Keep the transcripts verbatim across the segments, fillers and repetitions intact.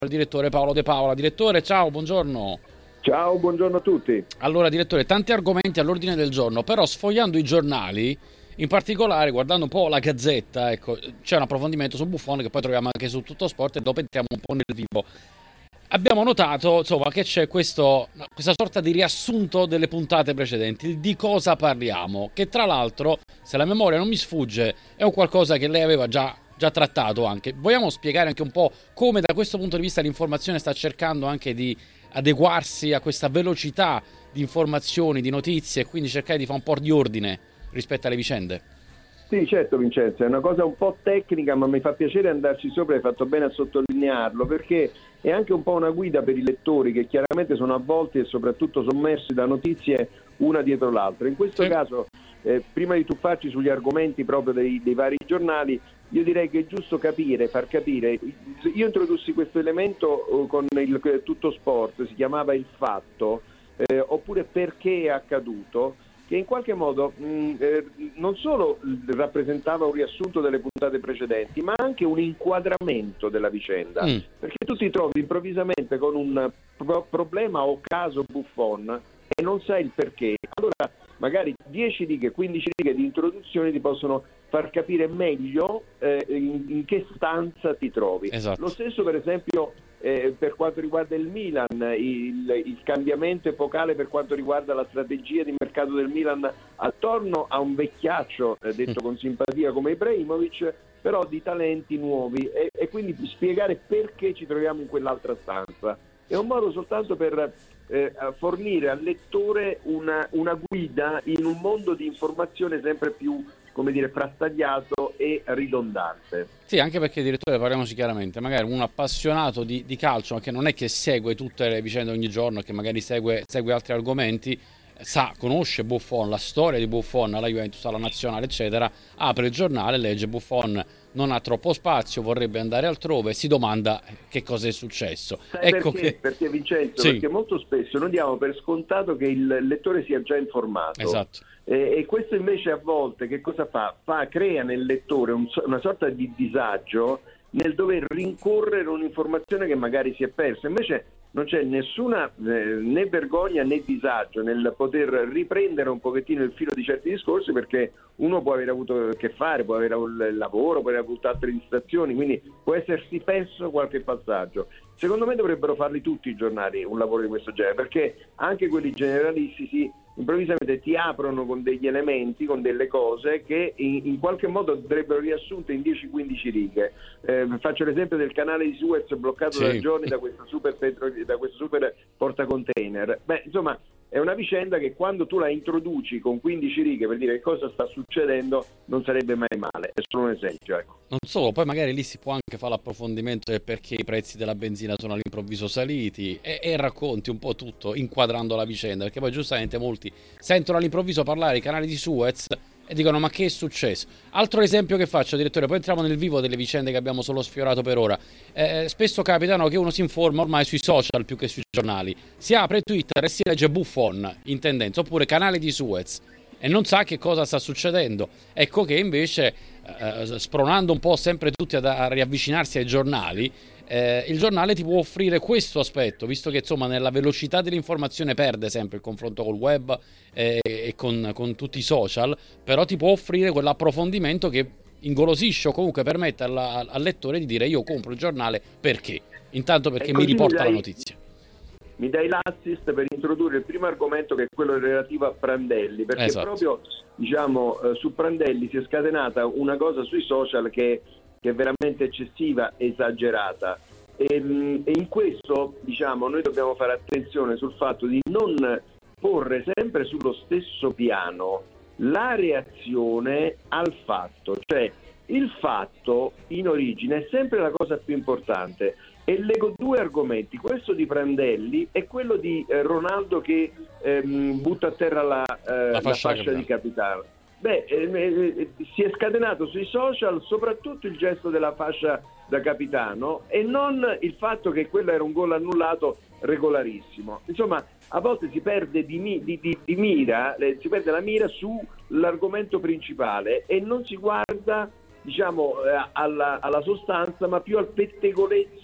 il direttore Paolo De Paola. Direttore, ciao, buongiorno. Ciao, buongiorno a tutti. Allora, direttore, tanti argomenti all'ordine del giorno, però sfogliando i giornali, in particolare guardando un po' la Gazzetta, ecco, c'è un approfondimento su Buffon che poi troviamo anche su Tutto Sport e dopo entriamo un po' nel vivo. Abbiamo notato, insomma, che c'è questo, questa sorta di riassunto delle puntate precedenti, il di cosa parliamo, che tra l'altro, se la memoria non mi sfugge, è un qualcosa che lei aveva già, già trattato anche. Vogliamo spiegare anche un po' come da questo punto di vista l'informazione sta cercando anche di adeguarsi a questa velocità di informazioni, di notizie e quindi cercare di fare un po' di ordine rispetto alle vicende? Sì, certo Vincenzo, è una cosa un po' tecnica, ma mi fa piacere andarci sopra, hai fatto bene a sottolinearlo, perché è anche un po' una guida per i lettori che chiaramente sono avvolti e soprattutto sommersi da notizie una dietro l'altra. In questo sì. caso, eh, prima di tuffarci sugli argomenti proprio dei, dei vari giornali, io direi che è giusto capire, far capire. Io introdussi questo elemento con il Tutto Sport, si chiamava Il Fatto, eh, oppure Perché è accaduto, che in qualche modo mh, eh, non solo rappresentava un riassunto delle puntate precedenti, ma anche un inquadramento della vicenda, mm. perché tu ti trovi improvvisamente con un pro- problema o caso Buffon e non sai il perché. Allora magari dieci righe, quindici righe di introduzione ti possono far capire meglio eh, in, in che stanza ti trovi. Esatto. Lo stesso per esempio eh, per quanto riguarda il Milan, il, il cambiamento epocale per quanto riguarda la strategia di mercato del Milan attorno a un vecchiaccio, eh, detto con simpatia come Ibrahimovic, però di talenti nuovi e, e quindi spiegare perché ci troviamo in quell'altra stanza. È un modo soltanto per eh, fornire al lettore una, una guida in un mondo di informazione sempre più, come dire, frastagliato e ridondante. Sì, anche perché, direttore, parliamoci chiaramente, magari un appassionato di, di calcio, che non è che segue tutte le vicende ogni giorno, che magari segue, segue altri argomenti, sa, conosce Buffon, la storia di Buffon alla Juventus, alla Nazionale, eccetera, apre il giornale, legge Buffon non ha troppo spazio, vorrebbe andare altrove, si domanda che cosa è successo. Sai ecco perché? Che... Perché Vincenzo, sì. perché molto spesso noi diamo per scontato che il lettore sia già informato. Esatto. E, e questo invece a volte che cosa fa? fa crea nel lettore un, una sorta di disagio nel dover rincorrere un'informazione che magari si è persa. Invece non c'è nessuna eh, né vergogna né disagio nel poter riprendere un pochettino il filo di certi discorsi, perché uno può aver avuto a che fare, può avere un lavoro, può aver avuto altre distrazioni, quindi può essersi perso qualche passaggio. Secondo me dovrebbero farli tutti i giornali un lavoro di questo genere, perché anche quelli generalistici improvvisamente ti aprono con degli elementi, con delle cose che in, in qualche modo andrebbero riassunte in dieci quindici righe. Eh, faccio l'esempio del canale di Suez bloccato sì. da giorni da questo super petro, da questo super portacontainer. Beh, insomma, è una vicenda che quando tu la introduci con quindici righe per dire che cosa sta succedendo non sarebbe mai male. È solo un esempio, ecco. Non solo, poi magari lì si può anche fare l'approfondimento del perché i prezzi della benzina sono all'improvviso saliti e, e racconti un po' tutto inquadrando la vicenda, perché poi giustamente molti sentono all'improvviso parlare i canali di Suez e dicono ma che è successo? Altro esempio che faccio, direttore, poi entriamo nel vivo delle vicende che abbiamo solo sfiorato per ora. Eh, spesso capita, no, che uno si informa ormai sui social più che sui giornali, si apre Twitter e si legge Buffon in tendenza, oppure canale di Suez, e non sa che cosa sta succedendo. Ecco che invece, eh, spronando un po' sempre tutti ad, a riavvicinarsi ai giornali, eh, il giornale ti può offrire questo aspetto, visto che insomma nella velocità dell'informazione perde sempre il confronto col web eh, e con, con tutti i social, però ti può offrire quell'approfondimento che ingolosisce o comunque permette alla, al lettore di dire io compro il giornale perché? Intanto perché mi riporta mi dai... la notizia. Mi dai l'assist per introdurre il primo argomento, che è quello relativo a Prandelli, perché esatto. proprio diciamo eh, su Prandelli si è scatenata una cosa sui social che, che è veramente eccessiva, esagerata e, e in questo diciamo noi dobbiamo fare attenzione sul fatto di non porre sempre sullo stesso piano la reazione al fatto, cioè il fatto in origine è sempre la cosa più importante. E leggo due argomenti, questo di Prandelli e quello di eh, Ronaldo che ehm, butta a terra la, eh, la fascia, la fascia di capitano. Beh, eh, eh, si è scatenato sui social soprattutto il gesto della fascia da capitano e non il fatto che quello era un gol annullato regolarissimo. Insomma, a volte si perde di, di, di, di mira, eh, si perde la mira sull'argomento principale e non si guarda diciamo eh, alla, alla sostanza, ma più al pettegolezzo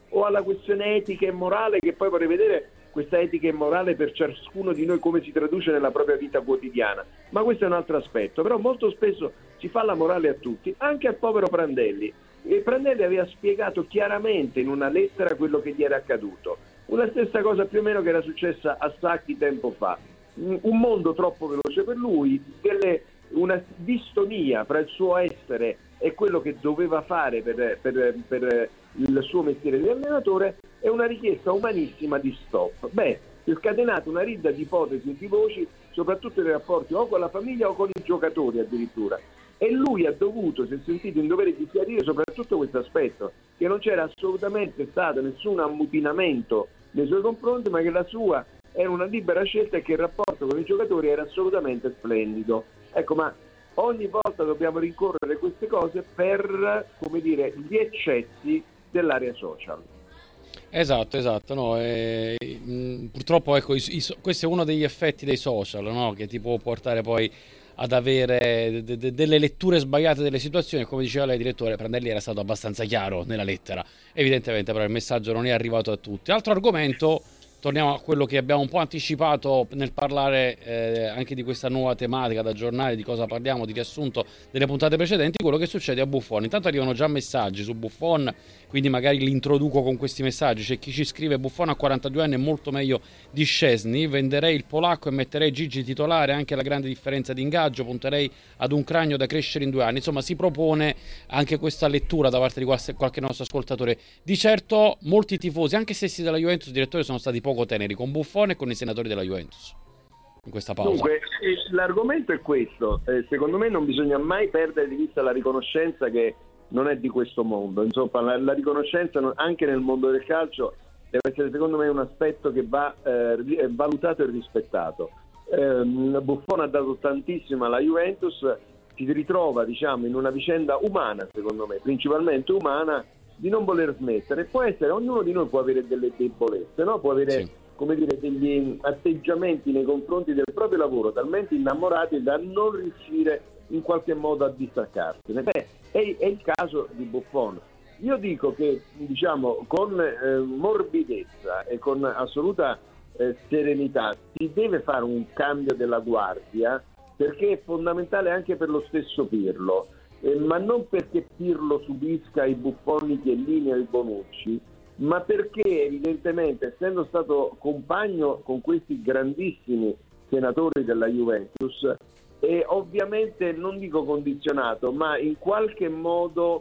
o alla questione etica e morale, che poi vorrei vedere questa etica e morale per ciascuno di noi come si traduce nella propria vita quotidiana, ma questo è un altro aspetto. Però molto spesso si fa la morale a tutti, anche al povero Prandelli, e Prandelli aveva spiegato chiaramente in una lettera quello che gli era accaduto, una stessa cosa più o meno che era successa a Sacchi tempo fa, un mondo troppo veloce per lui, delle, una distonia fra il suo essere e quello che doveva fare per, per, per il suo mestiere di allenatore, è una richiesta umanissima di stop. Beh, si è scatenata una ridda di ipotesi e di voci, soprattutto nei rapporti o con la famiglia o con i giocatori addirittura, e lui ha dovuto, si è sentito in dovere di chiarire soprattutto questo aspetto, che non c'era assolutamente stato nessun ammutinamento nei suoi confronti, ma che la sua era una libera scelta e che il rapporto con i giocatori era assolutamente splendido. Ecco, ma ogni volta dobbiamo rincorrere queste cose per, come dire, gli eccessi dell'area social. Esatto, esatto, no, eh, mh, purtroppo ecco, i, i, questo è uno degli effetti dei social, no? Che ti può portare poi ad avere de- de- delle letture sbagliate delle situazioni. Come diceva lei, direttore, Prandelli era stato abbastanza chiaro nella lettera, evidentemente però il messaggio non è arrivato a tutti. Altro argomento, torniamo a quello che abbiamo un po' anticipato nel parlare eh, anche di questa nuova tematica da giornale, di cosa parliamo, di riassunto delle puntate precedenti, quello che succede a Buffon. Intanto arrivano già messaggi su Buffon, quindi magari li introduco con questi messaggi. C'è chi ci scrive: Buffon a quarantadue anni è molto meglio di Szczesny, venderei il polacco e metterei Gigi titolare, anche la grande differenza di ingaggio, punterei ad un cranio da crescere in due anni. Insomma, si propone anche questa lettura da parte di qualche nostro ascoltatore. Di certo molti tifosi, anche stessi della Juventus, direttore, sono stati poco teneri con Buffon e con i senatori della Juventus in questa pausa. Dunque, l'argomento è questo: eh, secondo me non bisogna mai perdere di vista la riconoscenza che non è di questo mondo. Insomma, la, la riconoscenza non, anche nel mondo del calcio deve essere, secondo me, un aspetto che va eh, valutato e rispettato. Eh, Buffon ha dato tantissimo alla Juventus, si ritrova, diciamo, in una vicenda umana, secondo me, principalmente umana, di non voler smettere. Può essere, ognuno di noi può avere delle debolezze, no? Può avere, sì, come dire, degli atteggiamenti nei confronti del proprio lavoro talmente innamorati da non riuscire in qualche modo a distaccarsene. Beh, è, è il caso di Buffon. Io dico che, diciamo, con eh, morbidezza e con assoluta eh, serenità si deve fare un cambio della guardia, perché è fondamentale anche per lo stesso Pirlo. Eh, ma non perché Pirlo subisca i Buffon, i Chiellini o i Bonucci, ma perché evidentemente, essendo stato compagno con questi grandissimi senatori della Juventus, e ovviamente non dico condizionato, ma in qualche modo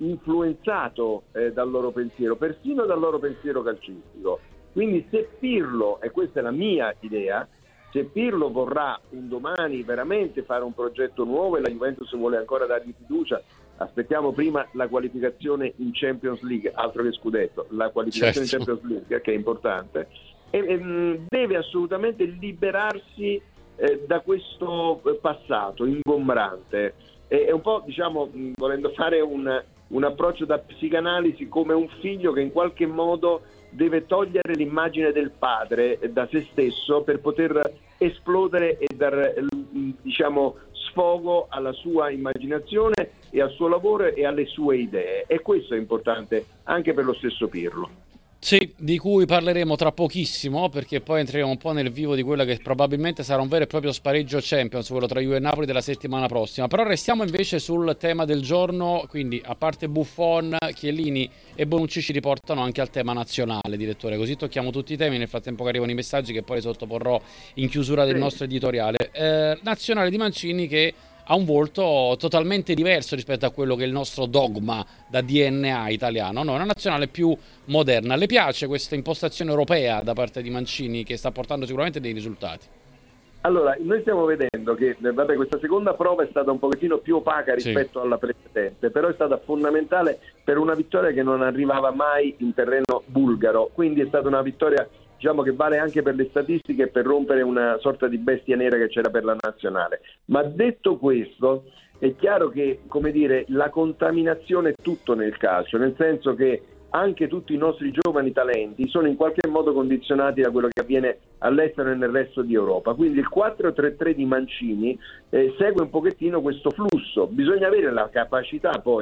influenzato eh, dal loro pensiero, persino dal loro pensiero calcistico. Quindi se Pirlo, e questa è la mia idea, se Pirlo vorrà un domani veramente fare un progetto nuovo e la Juventus vuole ancora dargli fiducia, aspettiamo prima la qualificazione in Champions League, altro che scudetto, la qualificazione, certo, in Champions League, che è importante, e, e deve assolutamente liberarsi eh, da questo passato ingombrante. E, è un po', diciamo, volendo fare un, un approccio da psicanalisi, come un figlio che in qualche modo deve togliere l'immagine del padre da se stesso per poter esplodere e dar, diciamo, sfogo alla sua immaginazione e al suo lavoro e alle sue idee, e questo è importante anche per lo stesso Pirlo. Sì, di cui parleremo tra pochissimo, perché poi entriamo un po' nel vivo di quella che probabilmente sarà un vero e proprio spareggio Champions, quello tra Juve e Napoli della settimana prossima. Però restiamo invece sul tema del giorno, quindi a parte Buffon, Chiellini e Bonucci ci riportano anche al tema nazionale, direttore, così tocchiamo tutti i temi nel frattempo che arrivano i messaggi che poi sottoporrò in chiusura del nostro editoriale. Eh, nazionale di Mancini che ha un volto totalmente diverso rispetto a quello che è il nostro dogma da D N A italiano, no? Una nazionale più moderna. Le piace questa impostazione europea da parte di Mancini, che sta portando sicuramente dei risultati? Allora, noi stiamo vedendo che vabbè, questa seconda prova è stata un pochettino più opaca rispetto sì. alla precedente, però è stata fondamentale per una vittoria che non arrivava mai in terreno bulgaro, quindi è stata una vittoria, diciamo, che vale anche per le statistiche e per rompere una sorta di bestia nera che c'era per la nazionale. Ma detto questo, è chiaro che, come dire, la contaminazione è tutto nel calcio, nel senso che anche tutti i nostri giovani talenti sono in qualche modo condizionati da quello che avviene all'estero e nel resto di Europa. Quindi il quattro tre tre di Mancini eh, segue un pochettino questo flusso. Bisogna avere la capacità poi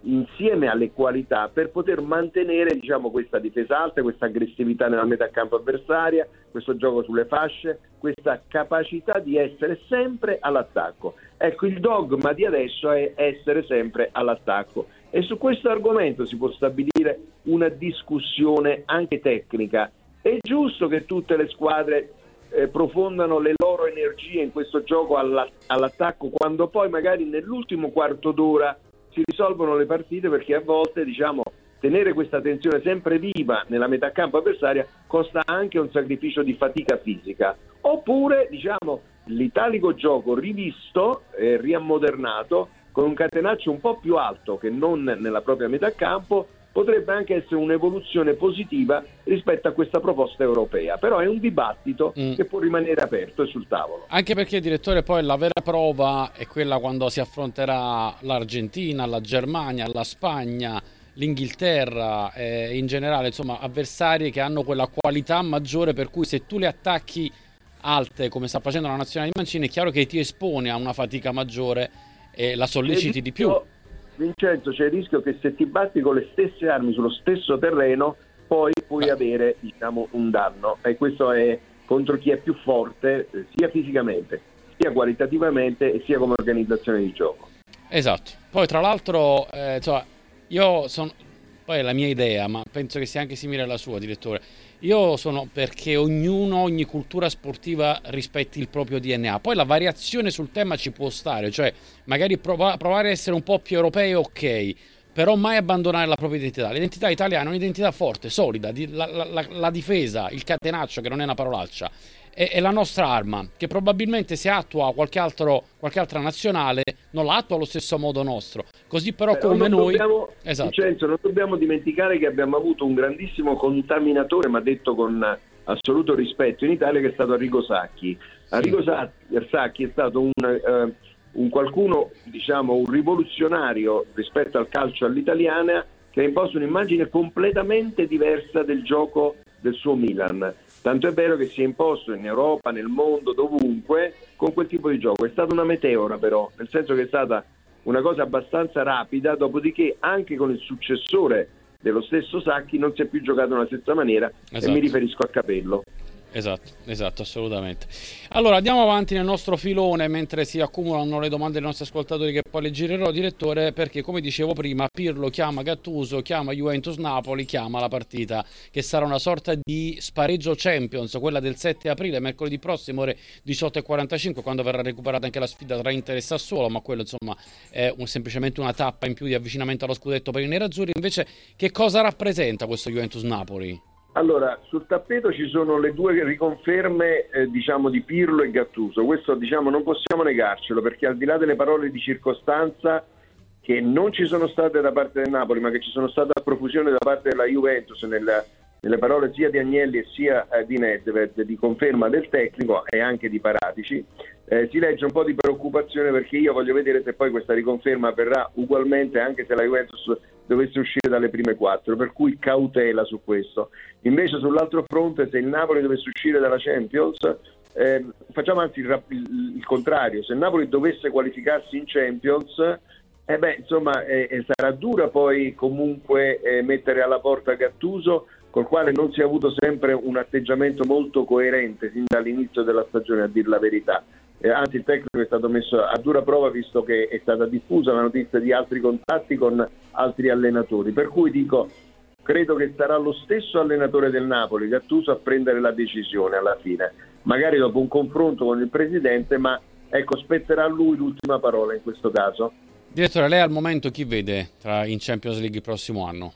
insieme alle qualità per poter mantenere, diciamo, questa difesa alta, questa aggressività nella metà campo avversaria, questo gioco sulle fasce, questa capacità di essere sempre all'attacco. Ecco, il dogma di adesso è essere sempre all'attacco, e su questo argomento si può stabilire una discussione anche tecnica. È giusto che tutte le squadre eh, profondano le loro energie in questo gioco alla, all'attacco, quando poi magari nell'ultimo quarto d'ora si risolvono le partite, perché a volte, diciamo, tenere questa tensione sempre viva nella metà campo avversaria costa anche un sacrificio di fatica fisica. Oppure, diciamo, l'italico gioco rivisto e riammodernato, con un catenaccio un po' più alto che non nella propria metà campo, potrebbe anche essere un'evoluzione positiva rispetto a questa proposta europea. Però è un dibattito mm. che può rimanere aperto e sul tavolo. Anche perché, direttore, poi la vera prova è quella quando si affronterà l'Argentina, la Germania, la Spagna, l'Inghilterra, eh, in generale, insomma, avversari che hanno quella qualità maggiore, per cui se tu le attacchi alte come sta facendo la nazionale di Mancini, è chiaro che ti espone a una fatica maggiore e la solleciti di più. Vincenzo, c'è il rischio che se ti batti con le stesse armi sullo stesso terreno poi puoi Beh. avere, diciamo, un danno, e questo è contro chi è più forte sia fisicamente sia qualitativamente e sia come organizzazione di gioco. Esatto. Poi tra l'altro eh, insomma, io sono, poi è la mia idea, ma penso che sia anche simile alla sua, direttore. Io sono perché ognuno, ogni cultura sportiva rispetti il proprio D N A. Poi la variazione sul tema ci può stare, cioè magari prova, provare a essere un po' più europei, ok, però mai abbandonare la propria identità. L'identità italiana è un'identità forte, solida, di, la, la, la difesa, il catenaccio, che non è una parolaccia, è, è la nostra arma, che probabilmente se attua qualche, altro, qualche altra nazionale non la attua allo stesso modo nostro. Così però, però come noi... Dobbiamo, esatto. Vincenzo, non dobbiamo dimenticare che abbiamo avuto un grandissimo contaminatore, ma detto con assoluto rispetto, in Italia, che è stato Arrigo Sacchi. Sì. Arrigo Sacchi è stato un... Uh, un qualcuno, diciamo, un rivoluzionario rispetto al calcio all'italiana, che ha imposto un'immagine completamente diversa del gioco del suo Milan. Tanto è vero che si è imposto in Europa, nel mondo, dovunque, con quel tipo di gioco. È stata una meteora, però, nel senso che è stata una cosa abbastanza rapida, dopodiché anche con il successore dello stesso Sacchi non si è più giocato nella stessa maniera, esatto. E mi riferisco a Capello. Esatto, esatto, assolutamente. Allora andiamo avanti nel nostro filone mentre si accumulano le domande dei nostri ascoltatori, che poi le girerò, direttore, perché come dicevo prima Pirlo chiama Gattuso, chiama Juventus-Napoli, chiama la partita che sarà una sorta di spareggio Champions, quella del sette aprile, mercoledì prossimo, ore diciotto e quarantacinque, quando verrà recuperata anche la sfida tra Inter e Sassuolo, ma quello insomma è un, semplicemente una tappa in più di avvicinamento allo scudetto per i nerazzurri. Invece che cosa rappresenta questo Juventus-Napoli? Allora, sul tappeto ci sono le due riconferme, eh, diciamo, di Pirlo e Gattuso. Questo, diciamo, non possiamo negarcelo, perché al di là delle parole di circostanza che non ci sono state da parte del Napoli, ma che ci sono state a profusione da parte della Juventus, nella, nelle parole sia di Agnelli e sia eh, di Nedved, di conferma del tecnico e anche di Paratici, eh, si legge un po' di preoccupazione, perché io voglio vedere se poi questa riconferma avverrà ugualmente anche se la Juventus dovesse uscire dalle prime quattro, per cui cautela su questo. Invece sull'altro fronte, se il Napoli dovesse uscire dalla Champions, eh, facciamo anzi il, il, il contrario, se il Napoli dovesse qualificarsi in Champions, eh beh, insomma, eh, eh, sarà dura poi comunque eh, mettere alla porta Gattuso, col quale non si è avuto sempre un atteggiamento molto coerente sin dall'inizio della stagione, a dir la verità. Eh, anzi, il tecnico è stato messo a dura prova, visto che è stata diffusa la notizia di altri contatti con altri allenatori, per cui dico, credo che sarà lo stesso allenatore del Napoli, Gattuso, a prendere la decisione alla fine, magari dopo un confronto con il presidente, ma ecco, spetterà a lui l'ultima parola in questo caso. Direttore, lei al momento chi vede tra in Champions League il prossimo anno?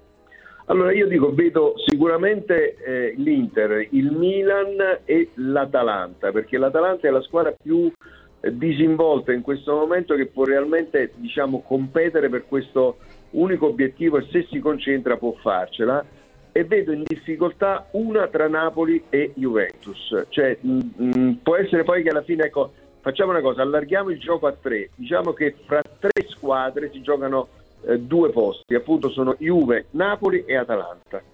Allora, io dico, vedo sicuramente eh, l'Inter, il Milan e l'Atalanta, perché l'Atalanta è la squadra più eh, disinvolta in questo momento, che può realmente, diciamo, competere per questo unico obiettivo, e se si concentra può farcela. E vedo in difficoltà una tra Napoli e Juventus, cioè mh, mh, può essere poi che alla fine, ecco, facciamo una cosa, allarghiamo il gioco a tre, diciamo che fra tre squadre si giocano Eh, due posti, appunto sono Juve, Napoli e Atalanta.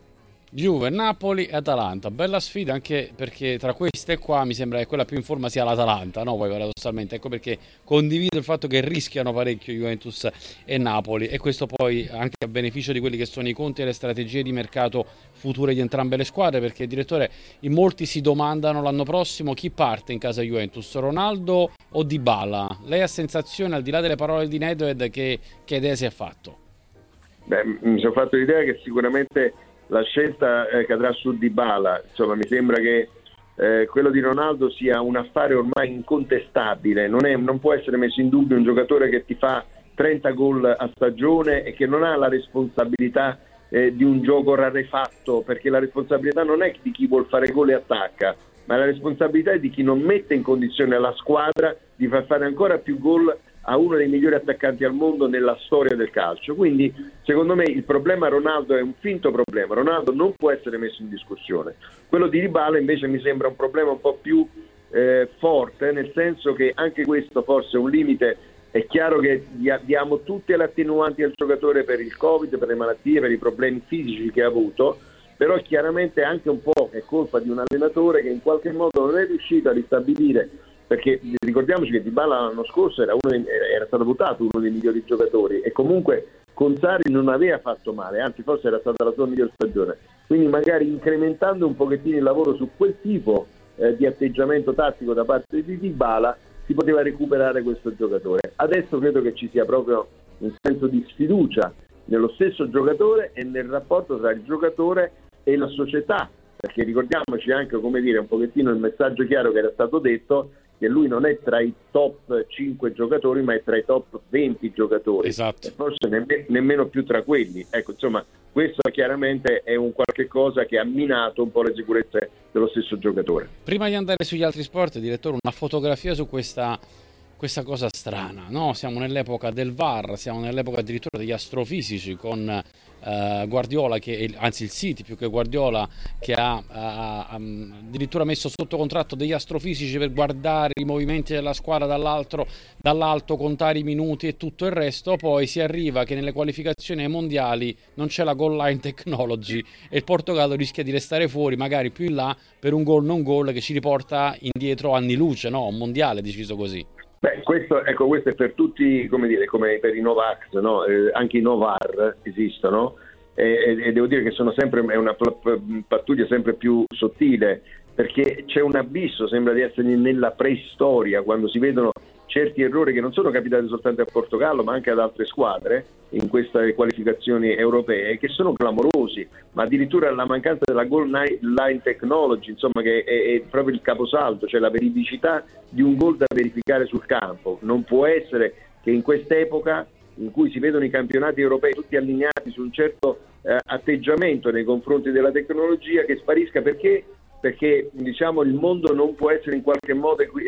Juve, Napoli e Atalanta, bella sfida anche perché tra queste qua mi sembra che quella più in forma sia l'Atalanta, no? Poi paradossalmente, ecco perché condivido il fatto che rischiano parecchio Juventus e Napoli e questo poi anche a beneficio di quelli che sono i conti e le strategie di mercato future di entrambe le squadre, perché direttore, in molti si domandano l'anno prossimo chi parte in casa Juventus, Ronaldo o Dybala? Lei ha sensazione, al di là delle parole di Nedved, che, che idea si è fatto? Beh, mi sono fatto l'idea che sicuramente la scelta eh, cadrà su Dybala. Insomma, mi sembra che eh, quello di Ronaldo sia un affare ormai incontestabile, non, è, non può essere messo in dubbio un giocatore che ti fa trenta gol a stagione e che non ha la responsabilità eh, di un gioco rarefatto, perché la responsabilità non è di chi vuol fare gol e attacca, ma la responsabilità è di chi non mette in condizione la squadra di far fare ancora più gol a uno dei migliori attaccanti al mondo nella storia del calcio. Quindi secondo me il problema Ronaldo è un finto problema, Ronaldo non può essere messo in discussione. Quello di Dybala invece mi sembra un problema un po' più eh, forte, nel senso che anche questo forse è un limite. È chiaro che diamo tutte le attenuanti al giocatore per il Covid, per le malattie, per i problemi fisici che ha avuto, però chiaramente anche un po' è colpa di un allenatore che in qualche modo non è riuscito a ristabilire, perché ricordiamoci che Dybala l'anno scorso era, uno dei, era stato votato uno dei migliori giocatori e comunque con Sarri non aveva fatto male, anzi forse era stata la sua miglior stagione, quindi magari incrementando un pochettino il lavoro su quel tipo eh, di atteggiamento tattico da parte di Dybala si poteva recuperare questo giocatore. Adesso credo che ci sia proprio un senso di sfiducia nello stesso giocatore e nel rapporto tra il giocatore e la società, perché ricordiamoci anche, come dire, un pochettino il messaggio chiaro che era stato detto, che lui non è tra i top cinque giocatori, ma è tra i top venti giocatori. Esatto. E forse nemm- nemmeno più tra quelli. Ecco, insomma, questo chiaramente è un qualche cosa che ha minato un po' le sicurezze dello stesso giocatore. Prima di andare sugli altri sport, direttore, una fotografia su questa, questa cosa strana, no? Siamo nell'epoca del V A R, siamo nell'epoca addirittura degli astrofisici con eh, Guardiola, che, anzi il City più che Guardiola, che ha, ha, ha addirittura messo sotto contratto degli astrofisici per guardare i movimenti della squadra dall'altro, dall'alto, contare i minuti e tutto il resto. Poi si arriva che nelle qualificazioni ai mondiali non c'è la goal line technology e il Portogallo rischia di restare fuori, magari più in là, per un gol non gol che ci riporta indietro anni luce, no? Un mondiale deciso così. Beh, questo, ecco, questo è per tutti, come dire, come per i Novax, no? Eh, anche i Novar esistono e, e devo dire che sono sempre, è una pattuglia sempre più sottile, perché c'è un abisso, sembra di essere nella preistoria, quando si vedono certi errori che non sono capitati soltanto a Portogallo ma anche ad altre squadre in queste qualificazioni europee, che sono clamorosi, ma addirittura la mancanza della goal line technology, insomma, che è, è proprio il caposaldo, cioè la veridicità di un gol da verificare sul campo. Non può essere che in quest'epoca in cui si vedono i campionati europei tutti allineati su un certo eh, atteggiamento nei confronti della tecnologia, che sparisca. Perché? Perché diciamo il mondo non può essere in qualche modo equi-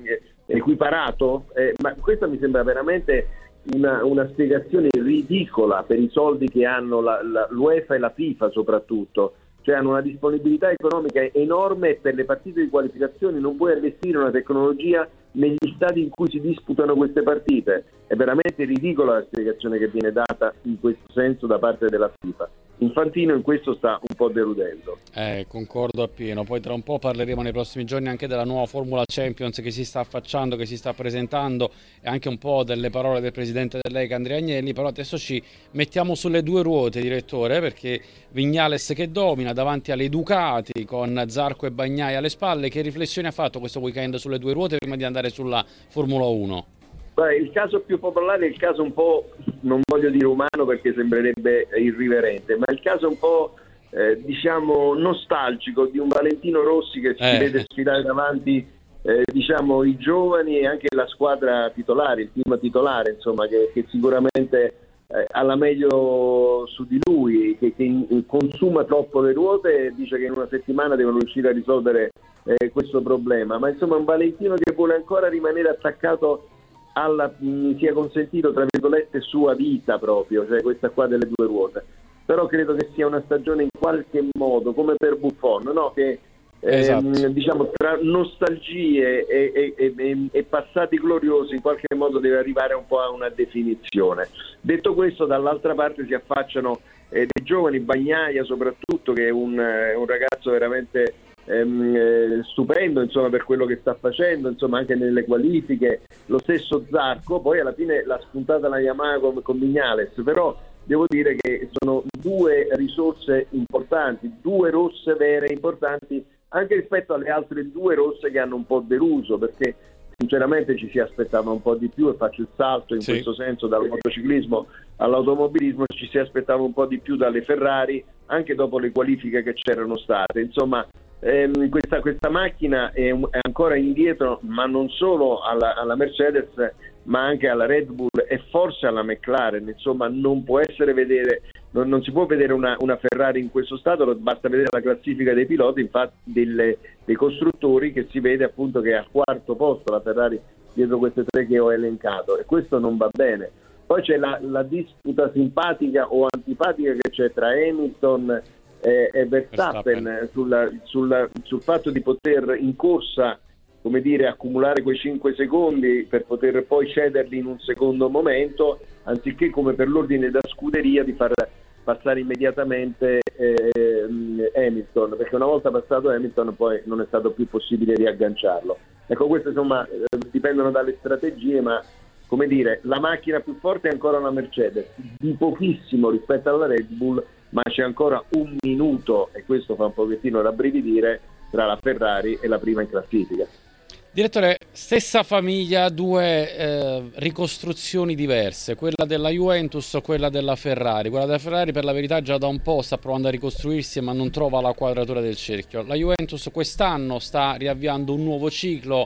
equiparato, eh, ma questa mi sembra veramente una, una spiegazione ridicola per i soldi che hanno la, la, l'UEFA e la FIFA soprattutto, cioè hanno una disponibilità economica enorme e per le partite di qualificazione non puoi allestire una tecnologia negli stadi in cui si disputano queste partite. È veramente ridicola la spiegazione che viene data in questo senso da parte della FIFA. Infantino in questo sta un po' deludendo. Eh, concordo appieno. Poi tra un po' parleremo nei prossimi giorni anche della nuova Formula Champions che si sta affacciando, che si sta presentando, e anche un po' delle parole del presidente dell'E C A Andrea Agnelli. Però adesso ci mettiamo sulle due ruote, direttore, perché Vignales che domina davanti alle Ducati con Zarco e Bagnaia alle spalle. Che riflessioni ha fatto questo weekend sulle due ruote prima di andare sulla Formula uno? Beh, il caso più popolare è il caso un po', non voglio dire umano perché sembrerebbe irriverente, ma il caso un po' eh, diciamo nostalgico di un Valentino Rossi che si eh. vede sfidare davanti eh, diciamo i giovani e anche la squadra titolare, il team titolare, insomma, che, che sicuramente eh, ha la meglio su di lui, che, che in, consuma troppo le ruote e dice che in una settimana devono riuscire a risolvere eh, questo problema. Ma insomma un Valentino che vuole ancora rimanere attaccato alla, mh, sia consentito tra virgolette sua vita proprio, cioè questa qua delle due ruote. Però credo che sia una stagione in qualche modo come per Buffon, no? Che esatto. ehm, diciamo tra nostalgie e, e, e, e passati gloriosi in qualche modo deve arrivare un po' a una definizione. Detto questo, dall'altra parte si affacciano eh, dei giovani, Bagnaia soprattutto, che è un, eh, un ragazzo veramente ehm, eh, stupendo, insomma, per quello che sta facendo, insomma, anche nelle qualifiche, lo stesso Zarco, poi alla fine l'ha spuntata la Yamaha con, con Viñales, però devo dire che sono due risorse importanti, due rosse vere importanti, anche rispetto alle altre due rosse che hanno un po' deluso, perché sinceramente ci si aspettava un po' di più, e faccio il salto in sì. questo senso dal motociclismo all'automobilismo, ci si aspettava un po' di più dalle Ferrari, anche dopo le qualifiche che c'erano state. Insomma, ehm, questa, questa macchina è, è ancora indietro, ma non solo alla, alla Mercedes, ma anche alla Red Bull e forse alla McLaren. Insomma, non può essere vedere, non, non si può vedere una, una Ferrari in questo stato, basta vedere la classifica dei piloti, infatti delle, dei costruttori, che si vede appunto che è al quarto posto la Ferrari dietro queste tre che ho elencato, e questo non va bene. Poi c'è la, la disputa simpatica o antipatica che c'è tra Hamilton e, e Verstappen, Verstappen. Sulla, sulla, sul fatto di poter in corsa, come dire, accumulare quei cinque secondi per poter poi cederli in un secondo momento, anziché come per l'ordine da scuderia di far passare immediatamente eh, Hamilton, perché una volta passato Hamilton poi non è stato più possibile riagganciarlo. Ecco, queste insomma eh, dipendono dalle strategie, ma come dire, la macchina più forte è ancora la Mercedes, di pochissimo rispetto alla Red Bull, ma c'è ancora un minuto, e questo fa un pochettino rabbrividire, tra la Ferrari e la prima in classifica. Direttore, stessa famiglia, due eh, ricostruzioni diverse, quella della Juventus e quella della Ferrari. Quella della Ferrari, per la verità, già da un po' sta provando a ricostruirsi, ma non trova la quadratura del cerchio. La Juventus quest'anno sta riavviando un nuovo ciclo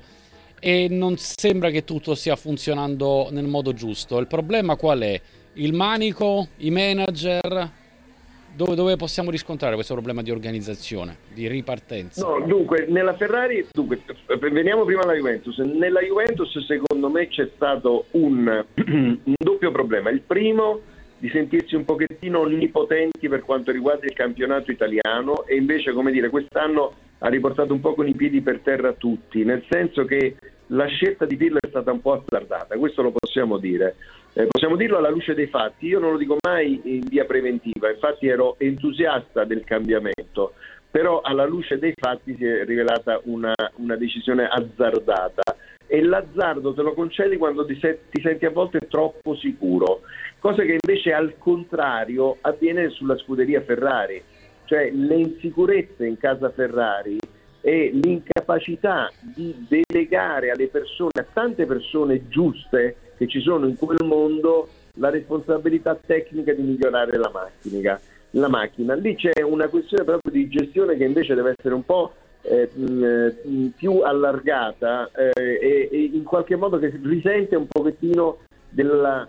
e non sembra che tutto stia funzionando nel modo giusto. Il problema qual è? Il manico, i manager? Dove, dove possiamo riscontrare questo problema di organizzazione, di ripartenza? No, dunque, nella Ferrari, dunque, veniamo prima alla Juventus. Nella Juventus, secondo me, c'è stato un, un doppio problema. Il primo, di sentirsi un pochettino onnipotenti per quanto riguarda il campionato italiano, e invece, come dire, quest'anno ha riportato un po' con i piedi per terra tutti, nel senso che la scelta di Pirlo è stata un po' azzardata, questo lo possiamo dire. Eh, possiamo dirlo alla luce dei fatti. Io non lo dico mai in via preventiva, infatti ero entusiasta del cambiamento, però alla luce dei fatti si è rivelata una, una decisione azzardata, e l'azzardo te lo concedi quando ti, se- ti senti a volte troppo sicuro, cosa che invece al contrario avviene sulla scuderia Ferrari, cioè le insicurezze in casa Ferrari e l'incapacità di delegare alle persone, a tante persone giuste che ci sono in quel mondo, la responsabilità tecnica di migliorare la macchina. La macchina. Lì c'è una questione proprio di gestione che invece deve essere un po' eh, mh, più allargata eh, e, e in qualche modo che risente un pochettino della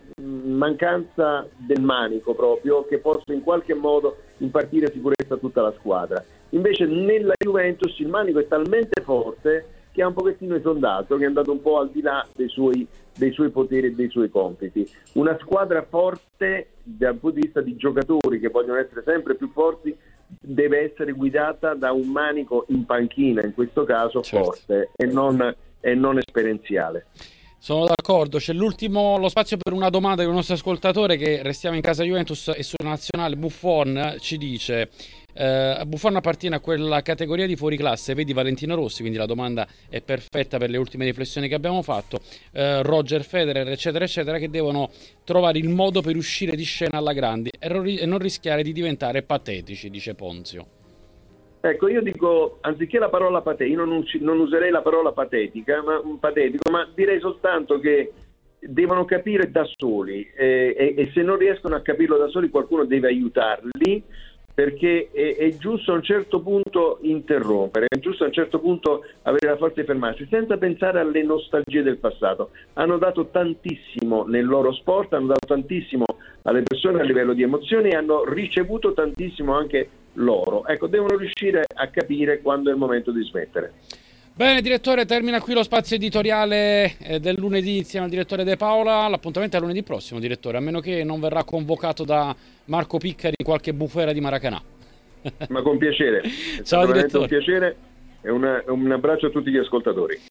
mancanza del manico proprio, che possa in qualche modo impartire sicurezza a tutta la squadra. Invece nella Juventus il manico è talmente forte che ha un pochettino esondato, che è andato un po' al di là dei suoi, dei suoi poteri e dei suoi compiti. Una squadra forte dal punto di vista di giocatori che vogliono essere sempre più forti deve essere guidata da un manico in panchina, in questo caso certo. forte e non, e non esperienziale. Sono d'accordo. C'è l'ultimo, lo spazio per una domanda di un nostro ascoltatore, che restiamo in casa Juventus e sulla nazionale. Buffon ci dice eh, Buffon appartiene a quella categoria di fuoriclasse, vedi Valentino Rossi, quindi la domanda è perfetta per le ultime riflessioni che abbiamo fatto, eh, Roger Federer eccetera eccetera, che devono trovare il modo per uscire di scena alla grande e non rischiare di diventare patetici, dice Ponzio. Ecco, io dico, anziché la parola patetica, io non, us- non userei la parola patetica, ma patetico, ma direi soltanto che devono capire da soli eh, e, e se non riescono a capirlo da soli qualcuno deve aiutarli, perché è, è giusto a un certo punto interrompere, è giusto a un certo punto avere la forza di fermarsi, senza pensare alle nostalgie del passato. Hanno dato tantissimo nel loro sport, hanno dato tantissimo alle persone a livello di emozioni e hanno ricevuto tantissimo anche loro. Ecco, devono riuscire a capire quando è il momento di smettere. Bene, direttore, termina qui lo spazio editoriale eh, del lunedì insieme al direttore De Paola. L'appuntamento è lunedì prossimo, direttore, a meno che non verrà convocato da Marco Piccari in qualche bufera di Maracanã. Ma con piacere. È Ciao direttore. Un piacere e una, un abbraccio a tutti gli ascoltatori.